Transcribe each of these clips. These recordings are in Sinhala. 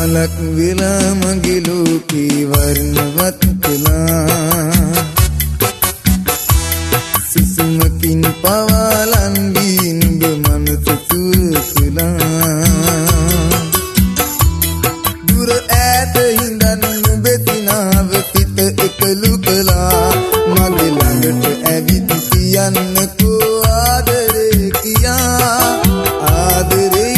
මලක් වෙලා මගේ ලෝකේ වර්ණවත් කළා සුසුමකින් පවාලන් වී නුඹ මනස සුවසලා දුර ඈත හිඳන් නුඹේ සිනාව සිත එකලු කළා මගේ ළඟට ඇවිත් කියන්නකෝ ආදරේ කියා ආදරේ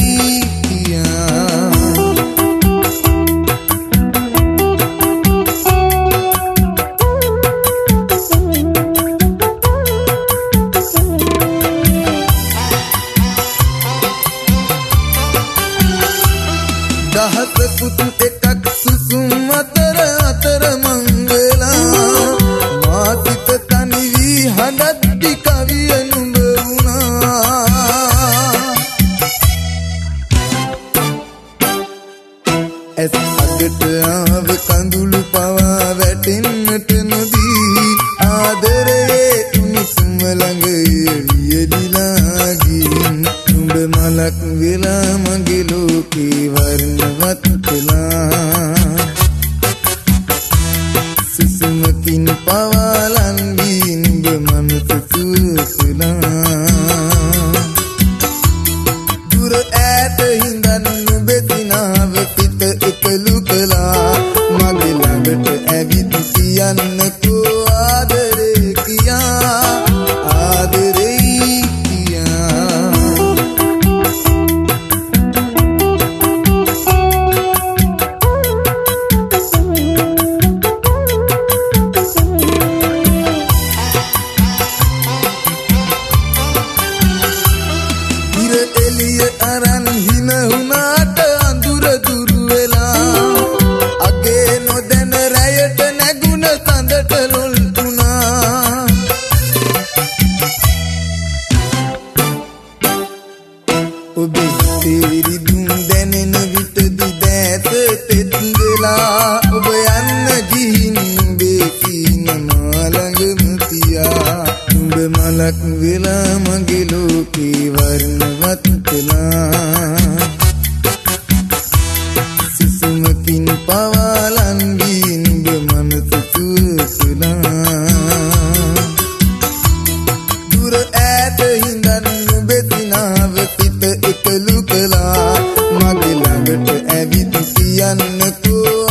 දහස පුතු එකක් සුසුම් අතර මංගලා මා සිත තනි වී හඬද්දි කවිය නුඹ වුණා ඇස් අගට ආව කඳුළු පවා වැටෙන්නට නොදී ආදරයේ උණුසුම ළඟ වියදිලා ගින් නුඹ මලක් වෙලා මගේ ලෝකේ වර්ණවත් කළා සුසුමකින් පවාලන් වී නුඹ මනස සුවසලා දුර ඈත හිඳන් නුඹේ සිනාව සිත එකලු කළා මගේ ළඟට ඇවිත් කියන්නකෝ ආදරේ කියා ආදරේ එළිය අරන් හින වුණාට අඳුර දුරු වෙලා අගේ නොදැන රැයට නැගුණ සඳට ලොල් වුණා ඔබේ තේරි දුම් දැනෙන විටදි දැස තෙත් වෙලා ඔබ යන්න ගිහින් නුඹේ සීන මා ළඟම තියා නුඹ මලක් වෙලා මගේ ලෝකේ වර්ණවත් කළා සුසුමකින් පවාලන් වී නුඹ මනස සුවසලා දුර ඈත හිඳන් නුඹේ සිනාව සිත එකලු කළා මගේ ළඟට ඇවිත් කියන්නකෝ